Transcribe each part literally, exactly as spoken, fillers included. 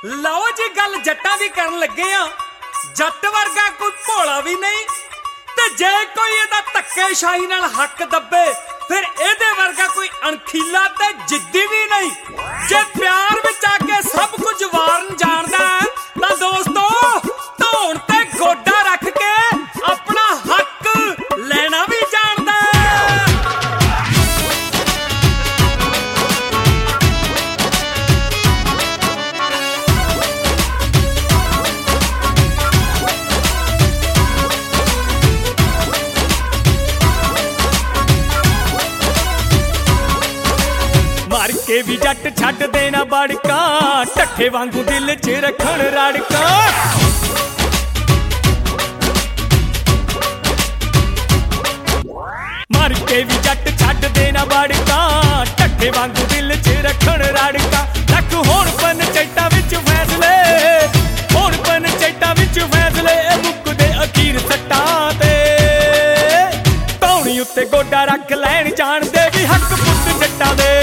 ਲਓ ਜੀ ਗੱਲ ਜੱਟਾਂ ਦੀ ਕਰਨ ਲੱਗੇ ਆ। ਜੱਟ ਵਰਗਾ ਕੋਈ ਭੋਲਾ ਵੀ ਨਹੀਂ ਤੇ ਜੇ ਕੋਈ ਇਹਦਾ ਧੱਕੇਸ਼ਾਹੀ ਨਾਲ ਹੱਕ ਦੱਬੇ ਫਿਰ ਇਹਦੇ ਵਰਗਾ ਕੋਈ ਅਣਖੀਲਾ ਤੇ ਜਿੱਦੀ ਵੀ ਨਹੀਂ। ਜੇ ਪਿਆਰ ਵਿੱਚ ਆ ਕੇ ਸਭ ਕੁਝ ਵਾਰਨ ਜਾਣਦਾ ਤਾਂ ਦੋਸਤੋ ਧੌਣ ਤੇ ਗੋਡਾ ਰੱਖ ਕੇ ਆਪਣਾ ਹੱਕ ਲੈਣਾ ਵੀ ਜਾਣਦਾ। मार के भी जट छड्ड देना बड़का ढट्ठे वांगू दिल च रखण रड़का। मार के भी जट छड्ड देना बड़का ढट्ठे वांगू दिल च रखण रड़का। रख होण पंचायतां विच फैसले होण पंचायतां विच फैसले मुकदे अखीर सट्टां ते धौणी उत्ते गोडा रख लैण जाणदे भी हक पुੱਤ जट्टां दे।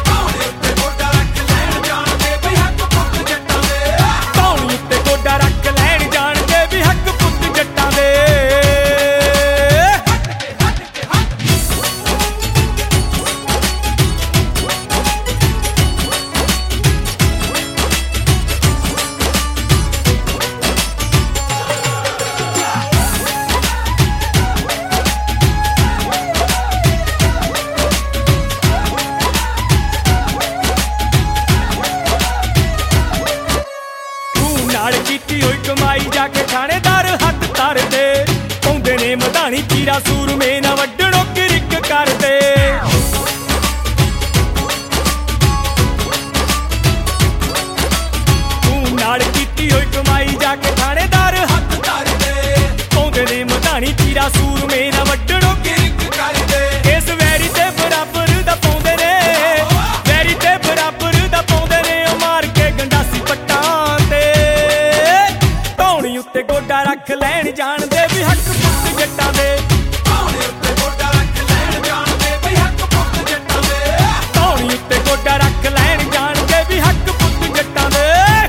कीती होई कमाई जाके थानेदार हथ तरदे पाउंदे ने मधानी चीरा सूरमे ना वड्डणों किरिक करदे। तू नाल कीती होई कमाई जाके थानेदार हथ तरदे पाउंदे ने मधानी चीरा सूरमे ना वड्डणों किरिक करदे। इस वैरी ते बराबर दा पाउंदे ने वैरी ते बराबर दा पाउंदे ने मार के गंडासी पट्टां ते उत्ते गोडा रख लैण जाणदे भी हक पुੱਤ जट्टां दे। धौणी उत्ते गोडा रख लैण जाणदे भी हक पुੱਤ जट्टां दे। धौणी उत्ते गोडा रख लैण जाणदे भी हक पुੱਤ जट्टां दे।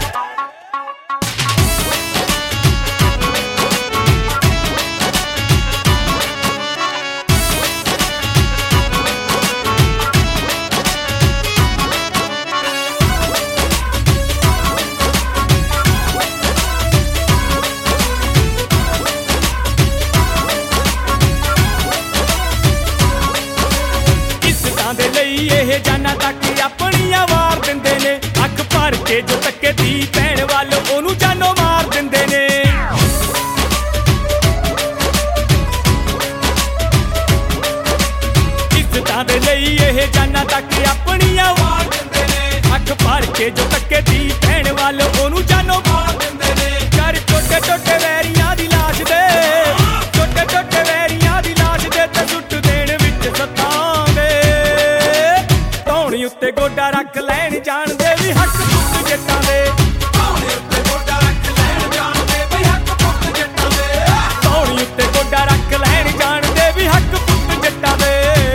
ਇਹ ਜਾਨਾਂ ਤੱਕ ਆਪਣੀਆਂ ਵਾਰ ਦਿੰਦੇ ਨੇ ਅੱਖ ਭਰ ਕੇ ਜੋ ਤੱਕੇ ਦੀ ਭੈਣ ਵੱਲ ਉਹਨੂੰ ਜਾਨੋਂ ਮਾਰ ਦਿੰਦੇ ਨੇ। ਇੱਜ਼ਤਾਂ ਦੇ ਲਈ ਇਹ ਜਾਨਾਂ ਤੱਕ ਆਪਣੀਆਂ ਵਾਰ ਦਿੰਦੇ ਨੇ ਅੱਖ ਭਰ ਕੇ ਜੋ ਤੱਕੇ ਦੀ ਭੈਣ ਵੱਲ ਉਹਨੂੰ ਜਾਨੋਂ ਮਾਰ ਦਿੰਦੇ ਨੇ। ਕਰ ਛੋਟੇ ਛੋਟੇ ਵੈਰੀਆਂ ਦੀ ਲਾਸ਼ ਦੇ ਛੋਟੇ ਛੋਟੇ ਵੈਰੀਆਂ ਦੀ ਲਾਸ਼ ਦੇ ਤੇ ਸੁੱਟ ਦੇਣ ਵਿੱਚ ਸੱਤਾਂ उत्ते गोडा रख लैण जाणदे भी हक पुੱਤ जट्टां दे। धौणी उत्ते गोडा रख लैण जाणदे भी हक पुੱਤ जट्टां दे। धौणी उत्ते गोडा रख लैण जाणदे भी हक पुੱਤ जट्टां दे।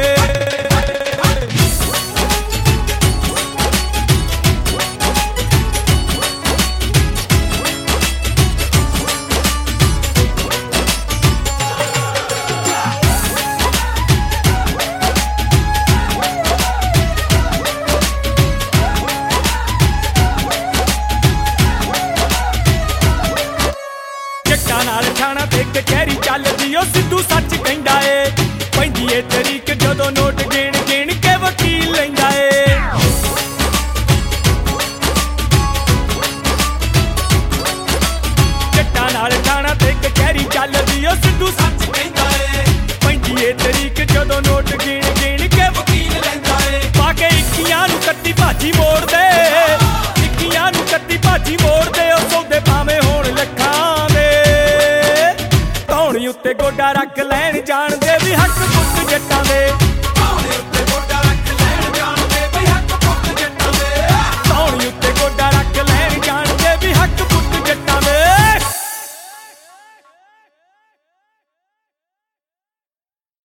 नाल खाना ते कचहरी चलदी ओ सिद्धू सच कहंदा ए पैंदी ए तरीक जदों नोट गिण गिण के वकील लैंदा ए। जट्टां नाल खाना ते कचहरी चलदी ओ सिद्धू सच कहंदा ए पैंदी ए तरीक जदों नोट गिण गिण के वकील लैंदा ए। पाके इक्कियां नूं कत्ती भाजी मोड़ दे इक्कियां नूं कत्ती भाजी मोड़ दे ओ सौदे भावें होण लखां दे। धौणी उत्ते गोडा रख लैण जाणदे भी हक